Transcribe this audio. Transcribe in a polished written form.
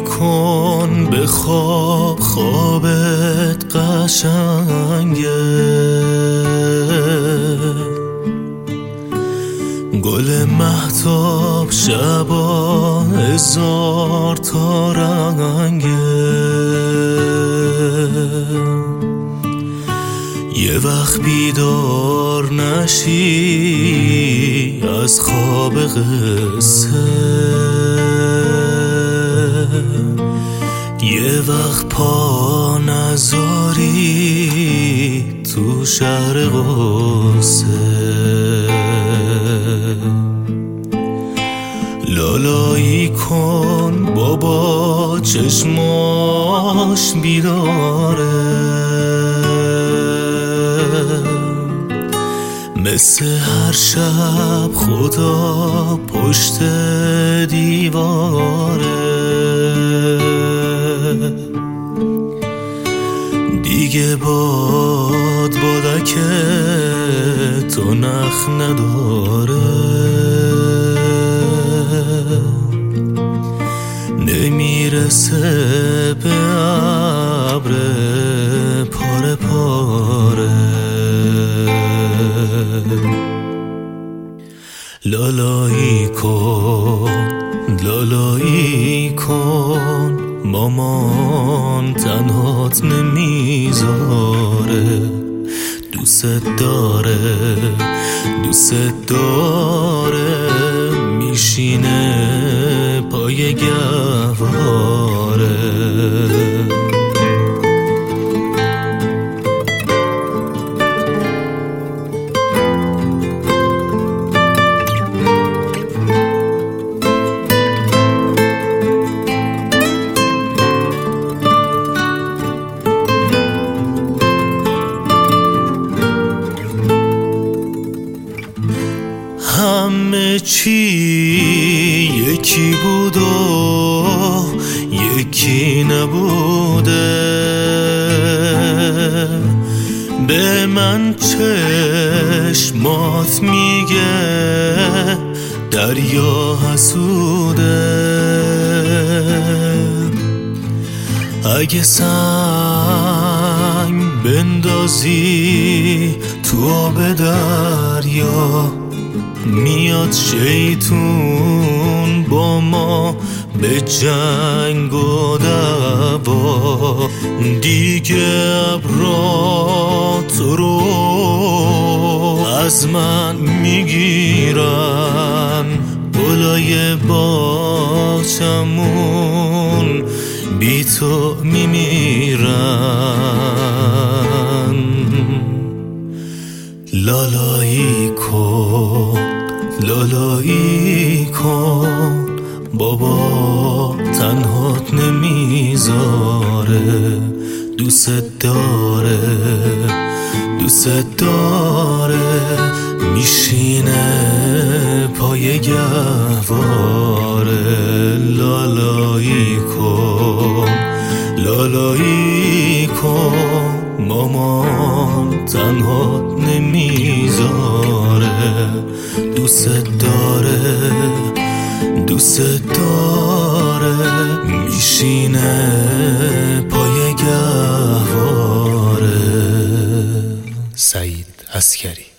کن به خواب، خوابت قشنگه. گل مهتاب شبا هزار تا رنگه. یه وقت بیدار نشی از خواب قصه، یه وقت پا نذاری تو شهر غصه. لالایی کن بابا چشماش بیداره، مثل هر شب خدا پشت دیواره. دیگه بادکه تو نخ نداره، نمیرسه به ابر پاره پاره. لالایی کن مامان تنهات نمیذاره، دوست داره میشینه پای گهواره. همه چی یکی بود و یکی نبوده، به من چشمات میگه دریا حسوده. اگه سنگ بندازی تو آب دریا، میاد شیطون با ما به جنگ و دعوا. دیگه ابرات رو از من میگیرن، گلای باغچمون بی تو میمیرن. لالایی کن بابا تنهات نمیذاره، دوست داره میشینه پای گهواره. لالایی کن مامان تنهات نمیذاره، دوست داره میشینه پای گهواره. سعید عسکری.